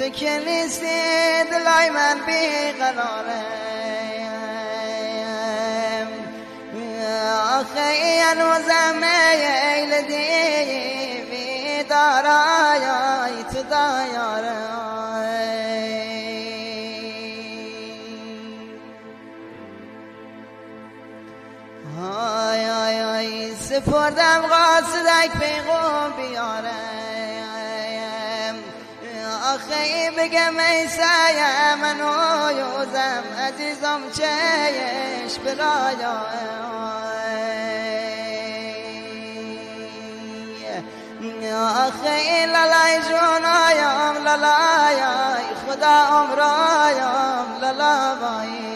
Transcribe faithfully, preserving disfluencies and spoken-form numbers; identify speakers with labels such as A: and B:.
A: تو که نیستی دلای من بیقراره آخه هنوزم میل دیوی دارای تو دایاره آی آی آی سپردم قاصدک پیغام بیاره آخه بگم ای سایه منو یوزم عزیزم چهش برایا آخه لالای جونایم لالای خدا عمرایم لالا بایی